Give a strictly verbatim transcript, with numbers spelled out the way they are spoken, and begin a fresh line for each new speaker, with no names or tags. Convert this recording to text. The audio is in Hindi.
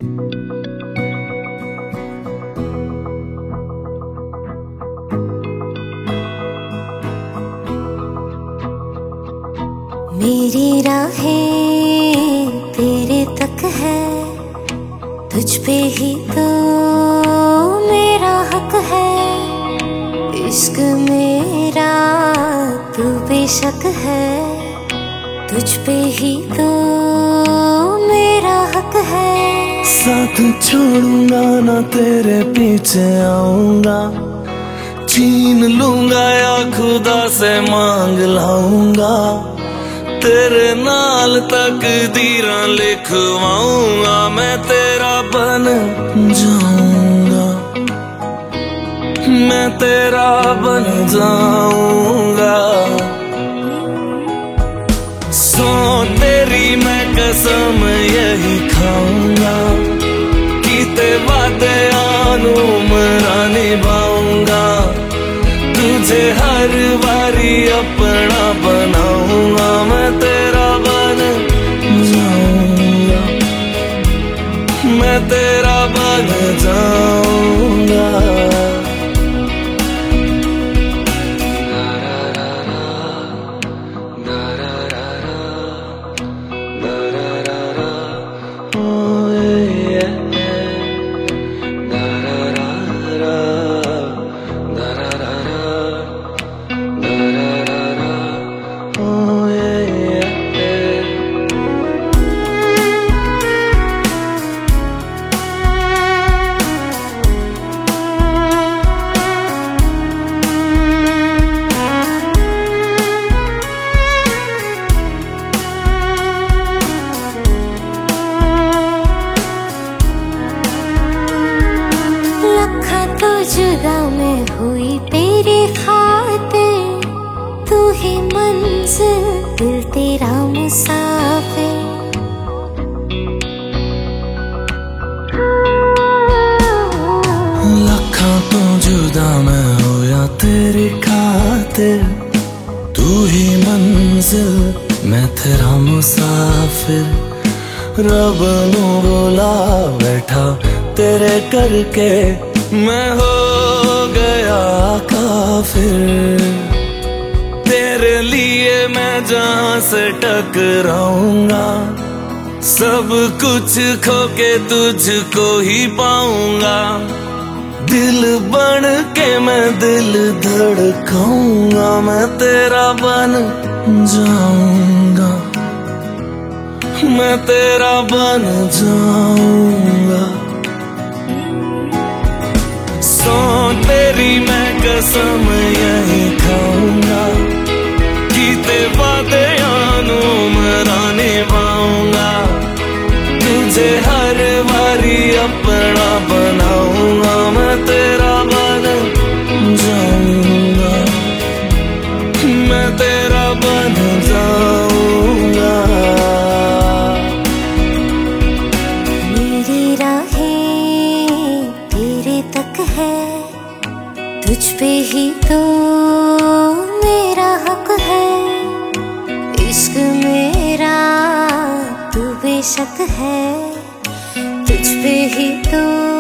मेरी राहें तेरे तक है, तुझ पे ही तो मेरा हक है। इश्क मेरा तू बेशक है, तुझ पे ही तो मेरा हक है।
साथ छोड़ूंगा ना तेरे पीछे आऊंगा, छीन लूंगा या खुदा से मांग लाऊंगा। तेरे नाल तकदीरां लिखवाऊंगा, मैं तेरा बन जाऊंगा, मैं तेरा बन जाऊंगा। सो तेरी मैं कसम यही खाऊंगा, कीते वादे आनू मरा निभाऊंगा। तुझे हर बारी अपना बनाऊंगा, मैं तेरा बन जाऊंगा, मैं तेरा बन जाऊंगा।
जुदा मैं हुई तेरे खातिर, तू ही मंजिल दिल तेरा मुसाफिर।
लखा तो जुदा मैं होया तेरी खातिर, तू ही मंजिल मैं तेरा मुसाफिर। रब नू बोला बैठा तेरे करके, मैं हो गया काफिर। तेरे लिए मैं जहां से टकराऊंगा, सब कुछ खो के तुझको ही पाऊंगा। दिल बन के मैं दिल धड़काऊंगा, मैं तेरा बन जाऊंगा, मैं तेरा बन जाऊंगा। सो तेरी मैं कसम यही खाऊंगा, कीते वादे आनू मरा निभाऊंगा। तुझे हर बारी अपना बनाऊंगा, मैं तेरा बन जाऊंगा, मैं तेरा बन जाऊंगा।
मेरी राहें तेरे तक है, तुझ पे ही तो मेरा हक है। इश्क मेरा तू बेशक है, तुझ पे ही तो